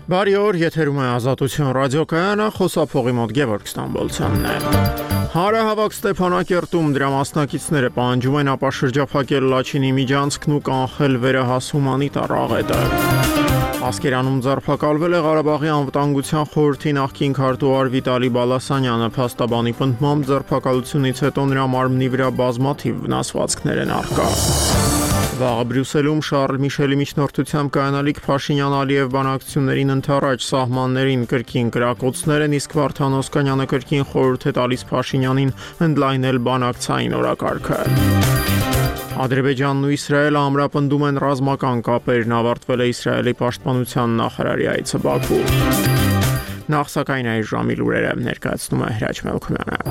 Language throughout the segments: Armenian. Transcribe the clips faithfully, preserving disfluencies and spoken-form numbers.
Բարի օր, եթերում է Ազատություն ռադիոկայանը, խոսափողի մոտ Գևորգ Ստամբոլցյանն է։ Հարահավաք Ստեփանակերտում դրա մասնակիցները պահանջում են ապաշրջափակել Լաչինի միջանցքն ու կանխել վերահաս հումանիտար աղետը։ Ասկերանում ձերբակալվել է Ղարաբաղի անվտանգության խորհրդի նախկին քարտուղար Վիտալի Բալասանյանը, փաստաբանի պնդմամբ ձերբակալությունից հետո նրա մարմնի վրա բազմաթիվ վնասվածքներ են առկա։ Վաղը Բրյուսելում Շարլ Միշելի միջնորդությամբ կայանալիք Փաշինյան-Ալիև բանակցություններին ընդառաջ սահմաններին կրկին կրակոցներ են, իսկ Վարդան Օսկանյանը կրկին խորհուրդ է տալիս Փաշինյանին ընդլայնել բանակցային օրակարգը։ Ադրբեջանն ու Իսրայելը ամրապնդում են ռազմական կապերն, ավարտվել է Իսրայելի պաշտպանության նախարարի այցը Բաքու։ Նախ սակայն այս ժամի լուրերը ներկայացնում է Հրաչ Մելքումյանը։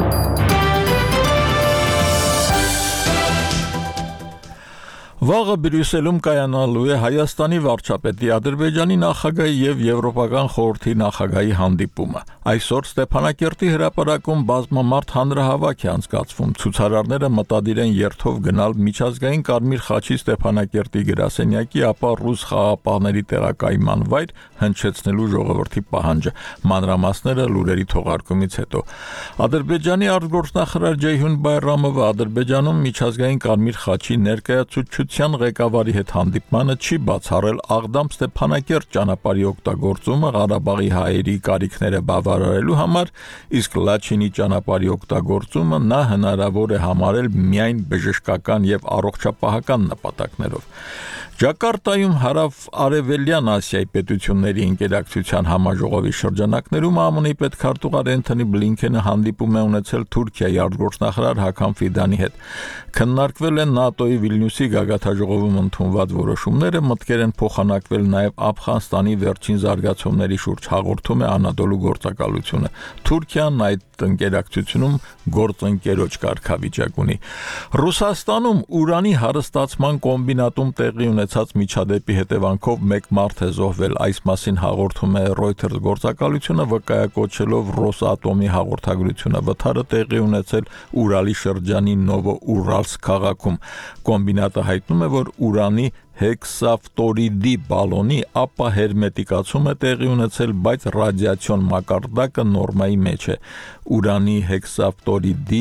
Վաղը Բրյուսելում կայանալու է Հայաստանի վարչապետի, Ադրբեջանի նախագահի եւ Եվրոպական խորհրդի նախագահի հանդիպումը։ Այսօր Ստեփանակերտի հրապարակում բազմամարդ հանրահավաք է անցկացվում։ Ցուցարարները մտադիր են երթով գնալ միջազգային Կարմիր խաչի Ստեփանակերտի գրասենյակի, ապա ռուս խաղաղապահների տեղակայման վայր հնչեցնելու ժողովրդի պահանջը։ Մանրամասները լուրերի թողարկումից հետո։ Ադրբեջանի արտգործնախարար Ջեյհուն Բայրամովը Ադրբեջանում միջազգային Կարմիր խաչի ներկայացուցչության ղեկավարի հետ հանդիպմանը չի բացառել Աղդամ Ստեփանակերտ ճանապարհի օգտագործումը Ղարաբաղի հայերի կարիքները բավարարելու համար, իսկ Լաչինի ճանապարհի օգտագործումը նա հնարավոր է համարել միայն բժշկական եւ առողջապահական նպատակներով։ Ջակարտայում հարավ-արևելյան Ասիայի պետությունների ինտերակցիան համաժողովի շրջանակներում ԱՄՆ-ի պետքարտուղար Էնթոնի Բլինքենը հանդիպում է ունեցել Թուրքիայի արտգործնախարար Հական Ֆիդանի հետ։ Քննարկվել են ՆԱՏՕ-ի Վիլնյուսի գագաթնաժողովում ընդունված որոշումները, մտքեր են փոխանակվել նաև Աֆղանստանի վերջին զարգացումների շուրջ, հաղորդում է Անադոլու գործակալությունը։ Թուրքիան այդ ինտերակցիայում գործընկերոջ կարգավիճակ ունի։ Ռուսաստանում ուրանի հարստացման կոմբինատում տեղի ունեցած միջադեպի հետևանքով մեկ մարդ է զոհվել, այս մասին հաղորդում է Reuters գործակալությունը, վկայակոչելով Ռոսատոմի հաղորդագրությունը։ Վթարը տեղի ունեցել Ուրալի շրջանի Նովոուրալսկ քաղաքում։ Կոմբինատը հայտնում է, որ ուրանի հեքսաֆտորիդի բալոնի ապահերմետիկացում է տեղի ունեցել, բայց ռադիացիոն մակարդակը նորմայի մեջ է։ Ուրանի հեքսաֆտորիդի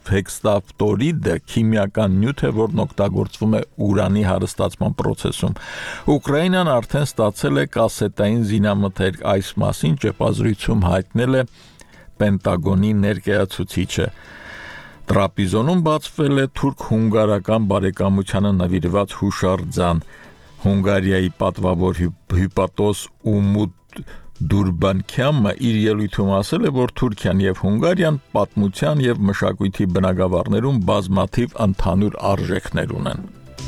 հեքսաֆտորիդը քիմիական նյութ է, որն օգտագործվում է ուրանի հարստացման պրոցեսում։ Ուկրաինան արդեն ստացել է կասետային զինամթերք, այս մասին ճեպազրույցում հայտնել է Պենտագոնի ներկայացուցիչը։ Տրապիզոնում բացվել է թուրք-հունգարական բարեկամությանը նվիրված հուշարձան։ Հունգարիայի պատվավոր հյուպատոս Ումուտ Դուրբանքյամը իր ելույթում ասել է, որ Թուրքիան եւ Հունգարիան պատմության եւ մշակույթի բնագավառներում բազմաթիվ ընդհանուր արժեքներ ունեն։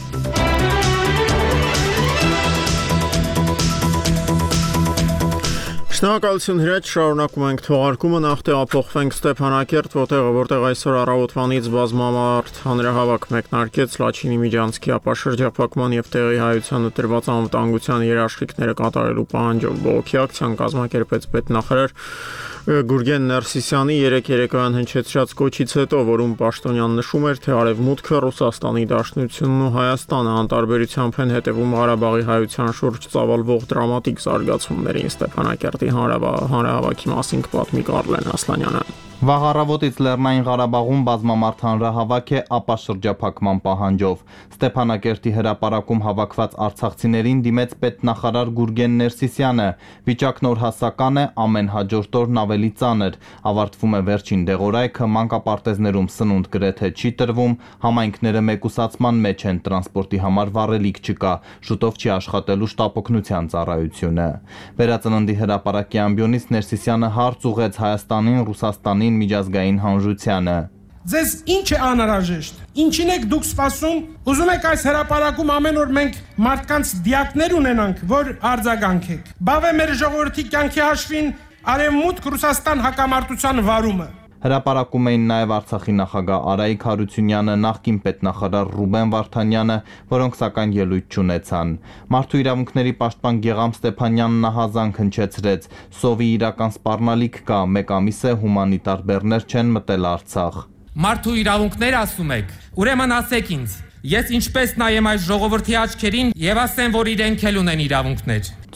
Շնորհակալություն Հրաչ, շարունակում ենք թողարկումը, նախ տեղափոխվենք Ստեփանակերտ, որտեղ որտեղ այսօր առավոտվանից բազմամարդ հանրահավաք մեկնարկեց Լաչինի միջանցքի ապաշրջափակման եւ տեղի հայությանը տրված անվտանգության երաշխիքները կատարելու պահանջով բողոքի ակցիան կազմակերպեց պետնախարար Գուրգեն Ներսիսյանի երեկ երեկոյան հնչեցրած կոչից հետո, որում պաշտոնյան նշում էր, թե Արևմուտքը, Ռուսաստանի Դաշնությունն ու Հայաստանը անտարբերությամբ են հետևում Ղարաբաղի հայության շուրջ ծավալվող դրամատիկ զարգացումներին։ Ստեփանակերտի հանրահավաքի մասին կպատմի Կարլեն Ասլանյանը։ Վաղ առավոտից Լեռնային Ղարաբաղում բազմամարդ հանրահավաք է ապաշրջափակման պահանջով։ Ստեփանակերտի հրապարակում հավաքված արցախցիներին դիմեց պետնախարար Գուրգեն Ներսիսյանը։ Վիճակն օրհասական է, ամեն հաջորդ օրն ավելի ծանր։ Ավարտվում է վերջին դեղորայքը, մանկապարտեզներում սնունդ գրեթե չի տրվում, համայնքները մեկուսացման մեջ են, տրանսպորտի համար վառելիք չկա, շուտով չի աշխատելու շտապօգնության ծառայությունը։ Վերածննդի հրապարակի ամբիոնից Ներսիսյանը հարց ուղղեց Հայաստանին, Ռուսաստանին միջազգային հանրությանը։ Ձեզ ինչ է անհրաժեշտ։ Ինչին եք դուք սպասում։ Ուզում եք այս հրապարակում ամեն օր մենք մարդկանց դիակներ ունենանք, որ արձագանքեք։ Բավե մեր ժողովրդի կյանքի հաշվին Արևմուտք Ռուսաստան հակամարտության վարումը։ Հրապարակում էին նաև Արցախի նախագահ Արայիկ Հարությունյանը, նախկին պետնախարար Ռուբեն Վարդանյանը, որոնք սակայն ելույթ չունեցան։ Մարդու իրավունքների պաշտպան Գեգամ Ստեփանյանն ահազանգ հնչեցրեց. «Սովի իրական սպառնալիք կա, մեկ ամիս է հումանիտար բեռներ չեն մտել Արցախ»։ Մարդու իրավունքներ ասում եք, ուրեմն ասեք ինձ, ես ինչպես նայեմ այս ժողովրդի աչքերին եւ ասեմ, որ իրենք էլ ունեն իրավունքներ։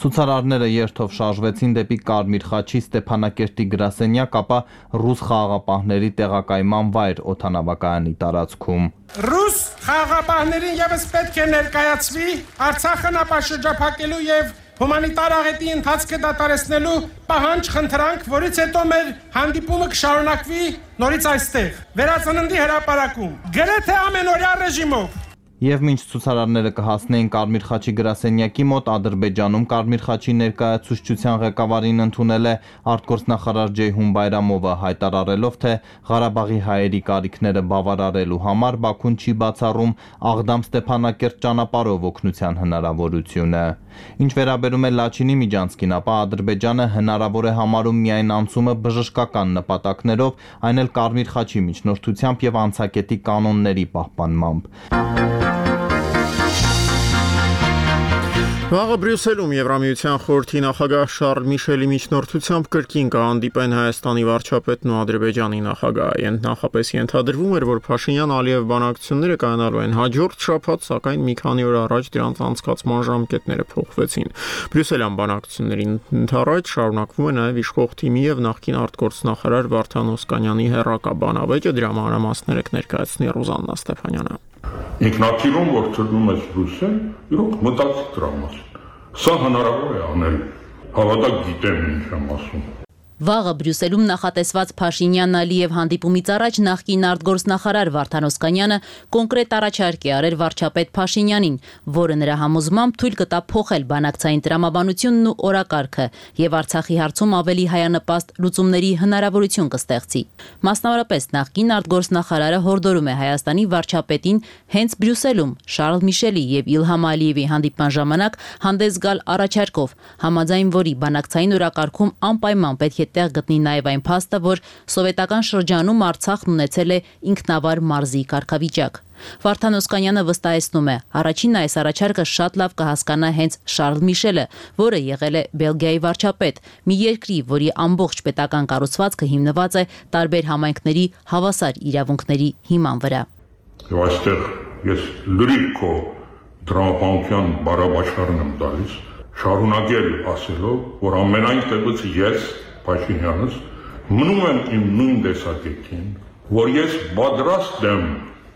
Ցուցարարները երթով շարժվեցին դեպի Կարմիր խաչի Ստեփանակերտի գրասենյակ, ապա ռուս խաղաղապահների տեղակայման վայր օդանավակայանի տարածքում։ Ռուս խաղաղապահներին եւս պետք է ներկայացվի Արցախը ապաշրջափակելու եւ հումանիտար աղետի ընթացքը դադարեցնելու պահանջ խնդրանք, որից հետո մեր հանդիպումը կշարունակվի նորից այստեղ։ Վերածննդի հրապարակում, գրեթե ամենօրյա ռեժիմով։ Եվ մինչ ցուցարարները կհասնեին Կարմիր խաչի գրասենյակի մոտ, Ադրբեջանում Կարմիր խաչի ներկայացուցչության ղեկավարին ընդունել է արտգործնախարար Ջեյհուն Բայրամովը, հայտարարելով, թե Ղարաբաղի հայերի կարիքները բավարարելու համար Բաքուն չի բացառում Աղդամ-Ստեփանակերտ ճանապարհով օգնության հնարավորությունը։ Ինչ վերաբերում է Լաչինի Միջանցքին, ապա Ադրբեջանը հնարավոր է համարում միայն անցումը բժշկական նպատակներով, այն էլ Կարմիր խաչի միջնորդությամբ եւ անցակետի կանոնների պահպանմամբ։ Վաղը Բրյուսելում Եվրամիության խորհրդի նախագահ Շարլ Միշելի միջնորդությամբ կրկին կհանդիպեն Հայաստանի վարչապետն ու Ադրբեջանի նախագահը։ Նախապես ենթադրվում էր, որ Փաշինյան-Ալիև բանակցությունները կայանալու են հաջորդ շաբաթ, սակայն մի քանի օր առաջ դրանց անցկացման ժամկետները փոխվեցին։ Բրյուսելյան բանակցություններին ընդառաջ շարունակվում է նաև իշխող թիմի եւ նախկին արտգործնախարար Վարդան Օսկանյանի հերրակա բանավեճը, դրա մանրամասները կներկայացնի Ռուզաննա Ստեփանյանը։ Ինքնաթիռում, որ ծրվում է Բրյուսել, իրոք մտածի դրա մասին։ Սա հնարավոր է անել, հավատակ գիտեմ ինչ եմ ասում։ Վաղը Բրյուսելում նախատեսված Փաշինյան-Ալիև հանդիպումից առաջ նախկին արտգործնախարար Վարդան Օսկանյանը կոնկրետ առաջարկ է արել վարչապետ Փաշինյանին, որը նրա համոզմամբ թույլ կտա փոխել բանակցային տրամաբանությունն ու օրակարգը եւ Արցախի հարցում ավելի հայանպաստ լուծումների հնարավորություն կստեղծի։ Մասնավորապես նախկին արտգործնախարարը հորդորում է Հայաստանի վարչապետին հենց Բրյուսելում Շարլ Միշելի եւ Իլհամ Ալիևի հանդիպման ժամանակ հանդես գալ առաջարկով, համաձայն որի բանակցային օրակարգում անպայման պետք է տեղ գտնի նաև այն փաստը, որ սովետական շրջանում Արցախն ունեցել է ինքնավար մարզի կարգավիճակ։ Վարդան Օսկանյանը վստահեցնում է, առաջինն այս առաջարկը շատ լավ կհասկանա հենց Շարլ Միշելը, որը եղել է Բելգիայի վարչապետ, մի երկրի, որի ամբողջ պետական կառուցվածքը հիմնված է տարբեր համայնքների հավասար իրավունքների հիման վրա։ Եվ այստեղ ես լրիվ քո դրամապանության բարաբաշխարն եմ տալիս, շարունակել ասելով, որ ամենայն տևից ես Փաշինյանս մնում եմ իմ նույն տեսակետին, որ ես պատրաստ եմ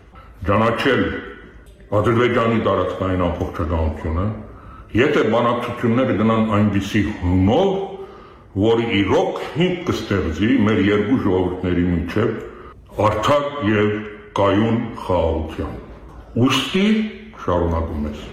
ճանաչել Ադրբեջանի տարածքային ամբողջականությունը, եթե բանակցությունները գնան այնպիսի հունով, որ իրոք հիմք կստեղծի մեր երկու ժողովուրդների միջև արդար եւ կայուն խաղաղության։ Ուստի շարունակում ես։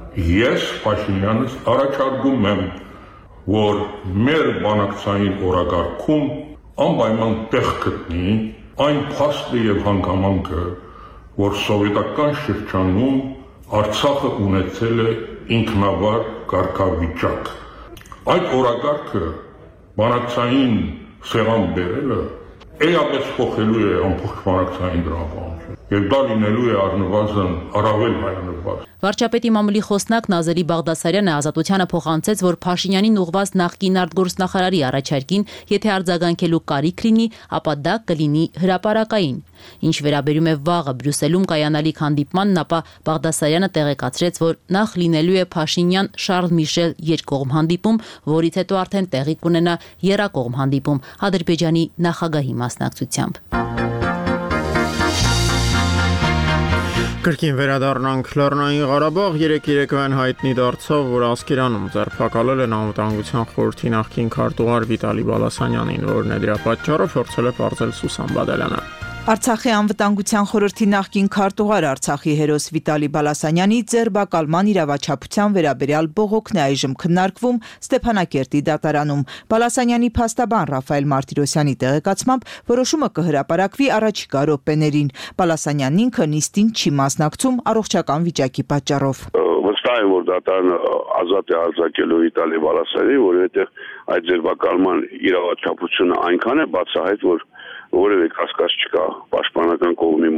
Ես Փաշինյանս առաջարկում եմ, որ մեր բանակցային օրակարգում անպայման տեղ գտնի այն փաստը եւ հանգամանքը, որ սովետական շրջանում Արցախը ունեցել է ինքնավար կարգավիճակ։ Այդ օրակարգը բանակցային սեղան բերելը էապես փոխելու է ամբողջ բանակցային դրամապանությունը եւ դա լինելու է առնվազն առավել հայանպաստ։ Վարչապետի մամուլի խոսնակ Նազելի Բաղդասարյանը Ազատությանը փոխանցեց, որ Փաշինյանին ուղղված նախկին արտգործնախարարի առաջարկին, եթե արձագանքելու կարիք լինի, ապա դա կլինի հրապարակային։ Ինչ վերաբերում է վաղը Բրյուսելում կայանալիք հանդիպմանն, ապա Բաղդասարյանը տեղեկացրեց, որ նախ լինելու է Փաշինյան-Շարլ Միշել երկկողմ հանդիպում, որից հետո արդեն տեղի կունենա եռակողմ հանդիպում Ադրբեջանի նախագահի մասնակցությամբ։ Կրկին վերադառնանք Լեռնային Ղարաբաղ, երեք երեկոյան հայտնի դարձավ, որ Ասկերանում ձերբակալել են Անվտանգության խորհրդի նախկին քարտուղար Վիտալի Բալասանյանին, որն է դրա պատճառը փորձել է պարզել Սուսան Բադալյանը։ Արցախի անվտանգության խորհրդի նախկին քարտուղար Արցախի հերոս Վիտալի Բալասանյանի ձերբակալման իրավաչափության վերաբերյալ բողոքն է այժմ քննարկվում Ստեփանակերտի դատարանում։ Բալասանյանի փաստաբան Ռաֆայել Մարտիրոսյանի տեղեկացմամբ որոշումը կհրապարակվի առաջիկա րոպեներին։ Բալասանյանն ինքը նիստին չի մասնակցում առողջական վիճակի պատճառով։ Վստահ եմ, որ դատարանը ազատ է արձակելու Վիտալի Բալասանյանին, որովհետև այդ ձերբակալման իրավաչափությունը այնքան է բացահայտ, որ որևէ կասկած չկա պաշտպանական կողմի մոտ։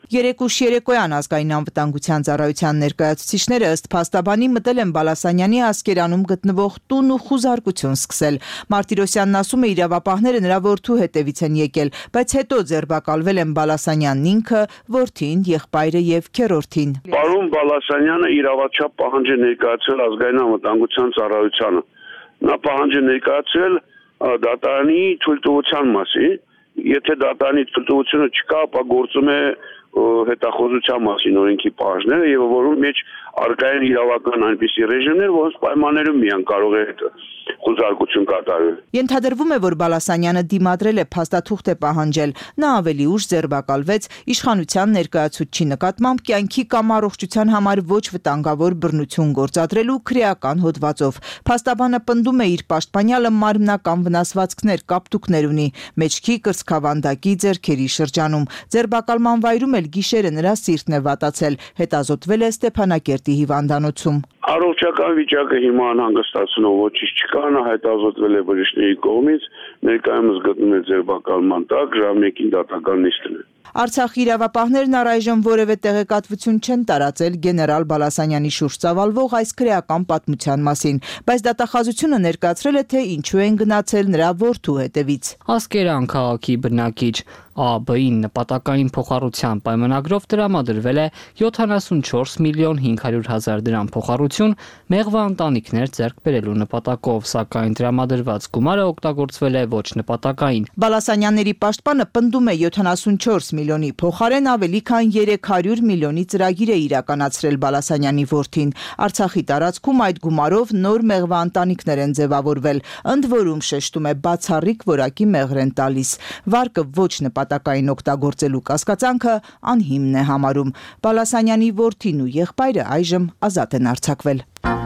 Երեք ուշ երեկոյան ազգային անվտանգության ծառայության ներկայացուցիչները ըստ փաստաբանի մտել են Բալասանյանի Ասկերանում գտնվող տուն ու խուզարկություն սկսել։ Մարտիրոսյանն ասում է, իրավապահները նրա որդու հետևից են եկել, բայց հետո ձերբակալվել են Բալասանյանն ինքը, որդին, եղբայրը եւ քերորդին։ Պարոն Բալասանյանը իրավաչափ պահանջ է ներկայացրել ազգային անվտանգության ծառայությանը։ Նա պահանջ է ներկայացրել դատարանի թույլտվության մասին։ Եթե դատարանի թույլտվությունը չկա, ապա գործում է հետախուզության մասին օրենքի պահանջները եւ որում մեջ արկային իրավական այնպիսի ռեժիմներ, որոնց պայմաններում միան կարող է խոզարկություն կատարել։ Ենթադրվում է, որ Բալասանյանը դիմադրել է փաստաթուղթ է պահանջել։ Նա ավելի ուշ ձերբակալվեց իշխանության ներկայացուցչի նկատմամբ կյանքի կամ առողջության համար ոչ վտանգավոր բռնություն գործադրելու քրեական հոդվածով։ Փաստաբանը պնդում է, իր պաշտպանյալը մարմնական վնասվածքներ, կապտուկներ ունի, մեջքի կրծքավանդակի, ձեռքերի շրջանում։ Ձերբակալման վայրում էլ գիշերը նրա սիրտն է վատացել, հետազոտվել է Ստեփանակերտի հիվանդանոցում։ Առողջական վիճակը հիմա անհանգստացնող ոչինչ չկա, նա հետազոտվել է բժիշկների կողմից, ներկայումս գտնվում է ձերբակալման տակ, ժամ մեկին դատական նիստն է։ Արցախի իրավապահներն առայժմ որևէ տեղեկատվություն չեն տարածել գեներալ Բալասանյանի շուրջ ծավալվող այս քրեական պատմության մասին, բայց դատախազությունը ներկայացրել է, թե ինչու են գնացել նրա որդու հետևից։ Ասկերան քաղաքի բնակիչ Ա Բ-ին նպատակային փոխառության պայմանագրով տրամադրվել է յոթանասունչորս միլիոն հինգ հարյուր հազար դրամ փոխառություն մեղվա ընտանիքներ ձեռք բերելու նպատակով, սակայն տրամադրված գումարը օգտագործվել է ոչ նպատակային։ Բալասանյանների պաշտպանը պնդում է յոթանասունչորս միլիոնի փոխարեն ավելի քան երեք հարյուր միլիոնի ծրագիր է իրականացրել Բալասանյանի որդին։ Արցախի տարածքում այդ գումարով նոր մեղվա ընտանիքներ են ձևավորվել, ընդ որում շեշտում է բացառիկ որակի մեղր են տալիս։ Վարկը ոչ նպատակային օգտագործելու կասկածանքը անհիմն է համարում։ Բալասանյանի որդին ու եղբայրը այժմ ազատ են արձակվել։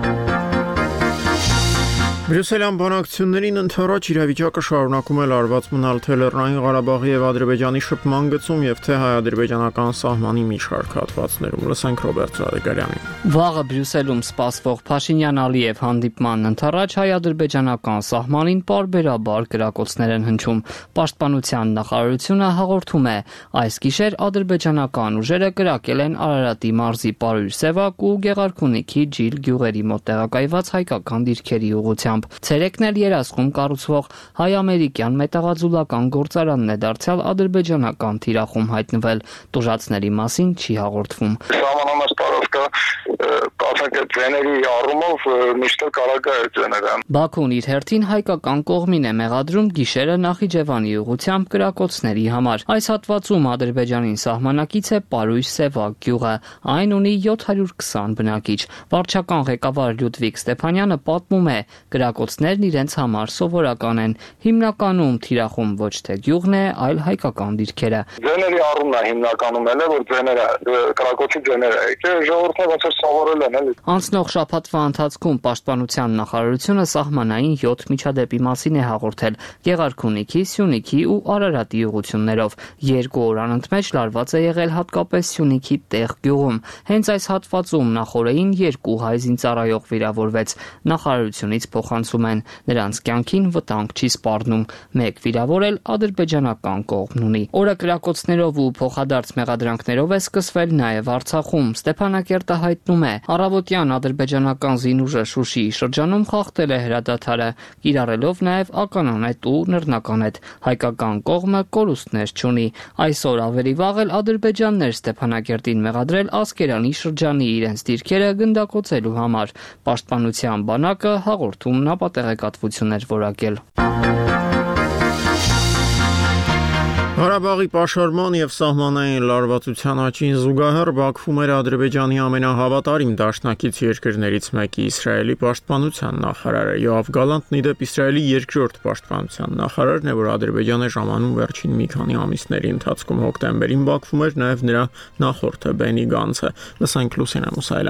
Բրյուսելյան բանակցություններին ընդառաջ իրավիճակը շարունակում է լարված մնալ թե Լեռնային Ղարաբաղի եւ Ադրբեջանի շփման գծում եւ թե հայ-ադրբեջանական սահմանի մի շարք հատվածներում։ Լսենք Ռոբերտ Ղարեգարյանին։ Վաղը Բրյուսելում սպասվող Փաշինյան-Ալիև հանդիպման ընդառաջ հայ-ադրբեջանական սահմանին պարբերաբար կրակոցներ են հնչում։ Պաշտպանության նախարարությունը հաղորդում է, այս գիշեր ադրբեջանական ուժերը կրակել են Արարատի մարզի Պարույր Սևակ ու Գեղարքունիքի Ջիլ գյուղերի մոտ տեղակայված հայկական դիրքերի ուղղությամբ։ Ցերեկն էլ Երասխում կառուցվող հայ-ամերիկյան մետաղաձուլական գործարանն է դարձյալ ադրբեջանական թիրախում հայտնվել։ Տուժածների մասին չի հաղորդվում։ Բաքուն իր հերթին հայկական կողմին է մեղադրում գիշերը Նախիջևանի ուղղությամբ կրակոցների համար։ Այս հատվածում Ադրբեջանին սահմանակից է Պարույր Սևակ գյուղը։ Այն ունի յոթ հարյուր քսան բնակիչ։ Վարչական ղեկավար Լյուդվիգ Ստեփանյանը պատմում է, կրակոցներն իրենց համար սովորական են։ Հիմնականում թիրախում ոչ թե գյուղն է, այլ հայկական դիրքերը։ Ձեների առումն է հիմնականում էլ է, որ ձեները կրակոցի ձեները եկե ժողովուրդը ոնց որ սովորել են էլի։ Անցնող շաբաթվա ընթացքում Պաշտպանության նախարարությունը սահմանային յոթ միջադեպի մասին է հաղորդել Գեղարքունիքի, Սյունիքի ու Արարատի ուղղություններով։ Երկու օր անընդմեջ լարված է եղել հատկապես Սյունիքի Տեղ գյուղում։ Հենց այս հատվածում նախորդին երկու հայ զինծառայող վիրավորվեց։ Նախարարությունից փոխանցում են, նրանց կյանքին վտանգ չի սպառնում։ Մեկ վիրավոր էլ ադրբեջանական կողմն ունի։ Օրը կրակոցներով ու փոխադարձ մեղադրանքներով է սկսվել նաև Արցախում։ Ստեփանակերտը հայտնում է, առավոտյան ադրբեջանական զինուժը Շուշիի շրջանում խախտել է հրադադարը, կիրառելով նաև ականանետ ու նռնականետ։ Հայկական կողմը կորուստներ չունի։ Այսօր ավելի վաղ էլ ադրբեջաններ Ստեփանակերտին մեղադրել Ասկերանի շրջանի իրենց դիրքերը գնդակոծելու համար։ Պաշտպանության բանակը հաղորդումն ապատեղեկատվություն էր որակել։ Ղարաբաղի պաշարման եւ սահմանային լարվածության աճին զուգահեռ Բաքվում էր Ադրբեջանի ամենահավատարիմ դաշնակից երկրներից մեկի Իսրայելի պաշտպանության նախարարը։ Յոավ Գալանտն ի դեպ Իսրայելի երկրորդ պաշտպանության նախարարն է, որ Ադրբեջանը ժամանում վերջին մի քանի ամիսների ընթացքում հոկտեմբերին Բաքվում էր նաև նրա նախորդը Բենի Գանցը։ Լսենք Լուսինե Մուսայելյանի։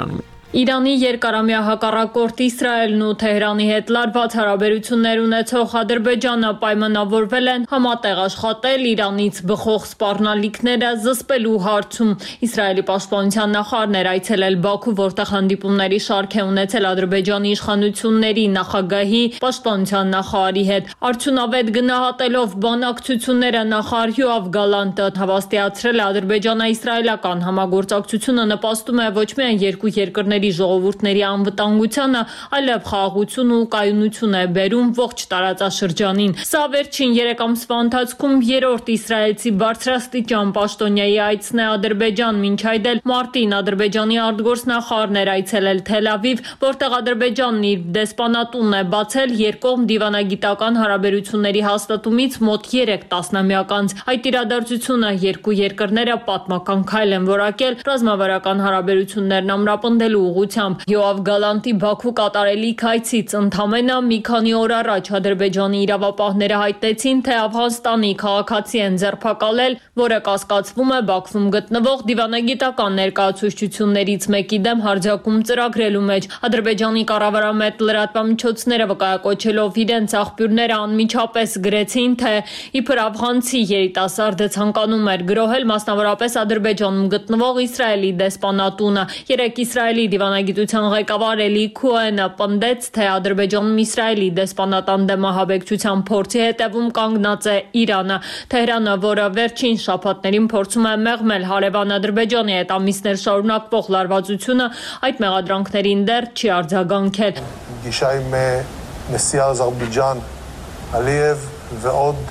Իրանի երկարամյա հակառակորդ Իսրայելն ու Թեհրանի հետ լարված հարաբերություններ ունեցող Ադրբեջանը պայմանավորվել են համատեղ աշխատել Իրանից բխող սպառնալիքները զսպելու հարցում։ Իսրայելի պաշտպանության նախարարն էր այցելել Բաքու, որտեղ հանդիպումների շարք է ունեցել Ադրբեջանի իշխանությունների նախագահի, պաշտպանության նախարարի հետ։ Արդյունավետ գնահատելով բանակցությունները նախարար Յոավ Գալանտը հավաստիացրել է ադրբեջանա-իսրայելական համագործակցությունը նպաստում է ոչ միայն երկու երկրների ժողովուրդների անվտանգությանը, այլև խաղաղություն ու կայունություն է բերում ողջ տարածաշրջանին։ Սա վերջին երեք ամսվա ընթացքում երրորդ իսրայելցի բարձրաստիճան պաշտոնյայի այցն է Ադրբեջան, մինչ այդ էլ մարտին Ադրբեջանի արտգործնախարարն էր այցելել Թել Ավիվ, որտեղ Ադրբեջանն իր դեսպանատունն է բացել երկկողմ դիվանագիտական հարաբերությունների հաստատումից մոտ երեք տասնամյակ անց։ Այդ իրադարձությունը երկու երկրները պատմական քայլ են որակել ռազմավարական հարաբերություններն ամրապնդելու ուղղությամբ։ Յոավ Գալանտի Բաքու կատարելիք այցից ընդամենը մի քանի օր առաջ Ադրբեջանի իրավապահները հայտնեցին, թե Աֆղանստանի քաղաքացի են ձերբակալել, որը կասկածվում է Բաքվում գտնվող դիվանագիտական ներկայացուցչություններից մեկի դեմ հարձակում ծրագրելու մեջ։ Ադրբեջանի կառավարամետ լրատվամիջոցները վկայակոչելով իրենց աղբյուրները անմիջապես գրեցին, թե իբր աֆղանցի երիտասարդը ցանկանում էր գրոհել մասնավորապես Ադրբեջանում գտնվող Իսրայելի դեսպանատունը։ Երեք Իսրայելի դիվանագիտության ղեկավար Էլի Քուենը պնդեց, թե Ադրբեջանում Իսրայելի դեսպանատան դեմ ահաբեկչության փորձի հետևում կանգնած է Իրանը։ Թեհրանը, որը վերջին շաբաթներին փորձում է մեղմել հարևան Ադրբեջանի հետ ամիսներ շարունակվող լարվածությունը, այդ մեղադրանքներին դեռ չի արձագանքել։ Գիշայում նեսի Ադրբեջան Ալիև ועוד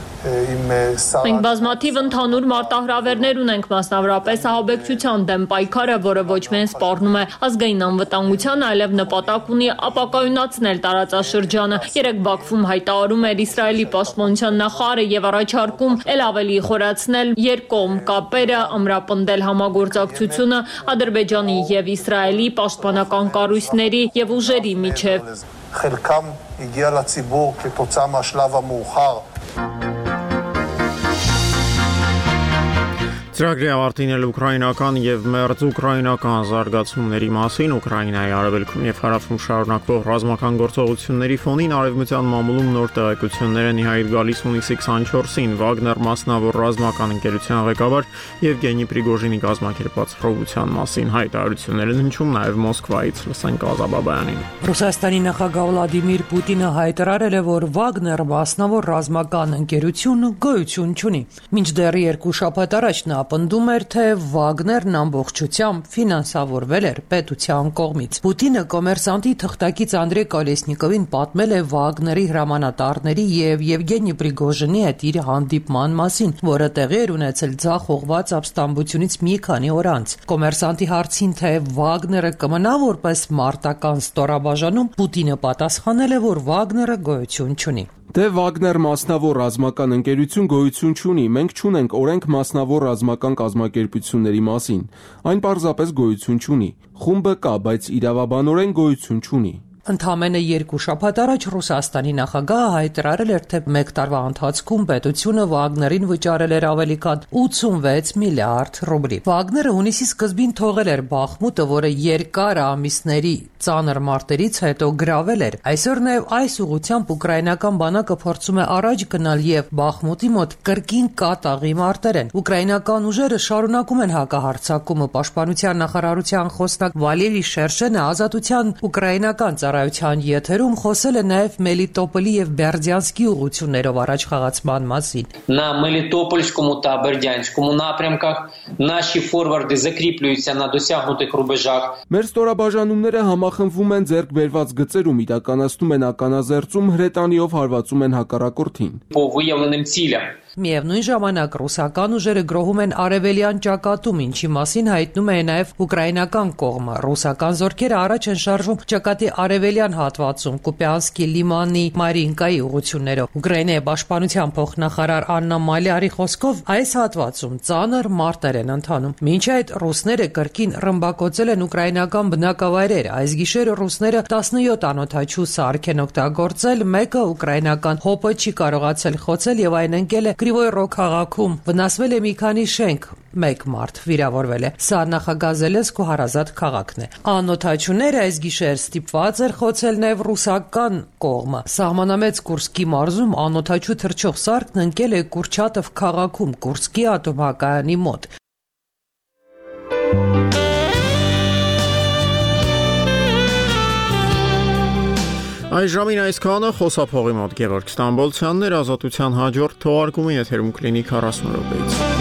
Մենք բազմաթիվ ընդհանուր մարտահրավերներ ունենք, մասնավորապես ահաբեկչության դեմ պայքարը, որը ոչ միայն սպառնում է ազգային անվտանգությանը, այլև նպատակ ունի ապակայունացնել տարածաշրջանը։ Երեք Բաքվում հայտարարում էր Իսրայելի պաշտպանության նախարարը եւ առաջարկում էլ ավելի խորացնել երկկողմ կապերը, ամրապնդել համագործակցությունը Ադրբեջանի եւ Իսրայելի պաշտպանական կառույցների եւ ուժերի միջեւ։ חלקם הגיע לציבור כתוצאה מהשלב המאוחר Ծրագրի ավարտին էլ ուկրաինական եւ մերձ ուկրաինական զարգացումների մասին Ուկրաինայի արևելքում եւ հարավում շարունակվող ռազմական գործողությունների ֆոնին արևմտյան մամուլում նոր տեղեկություններ են իհայտ գալիս հունիսի քսանչորսին Վագներ մասնավոր ռազմական ընկերության ղեկավար Եվգենի Պրիգոժինի կազմակերպած խռովության մասին հայտարարություններ են հնչում նաեւ Մոսկվայից։ Լսենք Ազաբաբյանին։ Ռուսաստանի նախագահ Վլադիմիր Պուտինը հայտարարել է, որ Վագներ մասնավոր ռազմական ընկերությունը գոյություն չունի։ Մինչդեռ երկու շաբաթ առաջ նա պնդում էր, թե Վագներն ամբողջությամբ ֆինանսավորվել էր պետության կողմից։ Պուտինը կոմերսանտի թղթակից Անդրեյ Կոլեսնիկովին պատմել է Վագների հրամանատարների եւ Եվգենի Պրիգոժինի հետ իր հանդիպման մասին, որը տեղի էր ունեցել ձախ ուղղված ապստամբությունից մի քանի օր անց։ Կոմերսանտի հարցին, թե Վագները կմնա որպես մարտական ստորաբաժանում, Պուտինը պատասխանել է, որ Վագները գոյություն չունի։ Դե Վագներ մասնավոր ռազմական ընկերություն գոյություն չունի, մենք չունենք օրենք մասնավոր ռազմական կազմակերպությունների մասին, այն պարզապես գոյություն չունի, խումբը կա, բայց իրավաբանորեն գոյություն չունի։ Ընդամենը երկու շաբաթ առաջ Ռուսաստանի նախագահը հայտարարել էր, թե մեկ տարվա ընթացքում պետությունը Վագներին վճարել էր ավելի քան ութսունվեց միլիարդ ռուբլի։ Վագները հունիսի սկզբին թողել էր Բախմուտը, որը երկար ամիսների ծանր մարտերից հետո գրավել էր։ Այսօր նաև այս ուղղությամբ ուկրաինական բանակը փորձում է առաջ գնալ եւ Բախմուտի մոտ կրկին կատաղի մարտեր են։ Ուկրաինական ուժերը շարունակում են հակահարձակումը։ Պաշտպանության նախարարության խոսնակ Վալերի Շերշենը ազատության ուկրաինական ծառայության եթերում խոսել է նաև Մելիտոպոլի եւ Բերդյանսկի ուղղություններով առաջ խաղացման մասին։ На Мелітопольському та Бердянському напрямках наші форварди закріплюються на досягнутих рубежах. Մեր ստորաբաժանումները համախմբվում են ձեռք բերված գծերում, իրականացնում են ականազերծում, հրետանիով հարվածում են հակառակորդին։ По виявленим цілям. Միևնույն ժամանակ ռուսական ուժերը գրոհում են արևելյան ճակատում, ինչի մասին հայտնում է նաև ուկրաինական կողմը։ Ռուսական զորքերը առաջ են շարժվում ճակատի արևելյան հատվածում Կուպյանսկի լիմանի Մարինկայի ուղղություններով։ Ուկրաինայի պաշտպանության փոխնախարար Աննա Մալյարի խոսքով այս հատվածում ծանր մարտեր են ընթանում։ Մինչ այդ ռուսները կրկին ռմբակոծել են ուկրաինական բնակավայրեր։ Այս գիշեր ռուսները տասնյոթ անօդաչու սարք են օգտագործել, մեկը ուկրաինական հոպը չի կարողացել խոցել եւ այն ընկել է Կրիվոյ Ռոք քաղաքում վնասվել է մի քանի շենք, մեկ մարդ վիրավորվել է։ Սա նախագահ Զելենսկու հարազատ քաղաքն է։ Անօթաչուները այս գիշեր ստիպված էր խոցել նաև ռուսական կողմը։ Սահմանամեծ Կուրսկի մարզում անօթաչու թռչող սարքն ընկել է Կուրչատով քաղաքում Կուրսկի ատոմակայանի մոտ։ Այս ժամին այսքանը խոսափողի մոտ Գևորգ Ստամբոլցյանն էր, Ազատության հաջորդ թողարկումին եթերում կլինի քառասուն րոպեից։